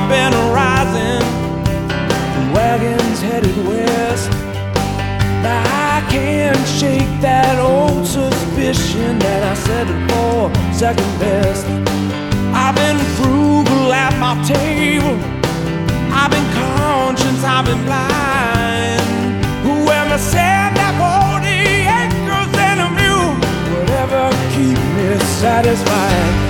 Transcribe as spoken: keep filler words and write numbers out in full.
been rising, the wagon's headed west. Now I can't shake that old suspicion that I settled for second best. I've been frugal at my table, I've been conscious, I've been blind. Whoever said that forty acres and a mule would ever keep me satisfied?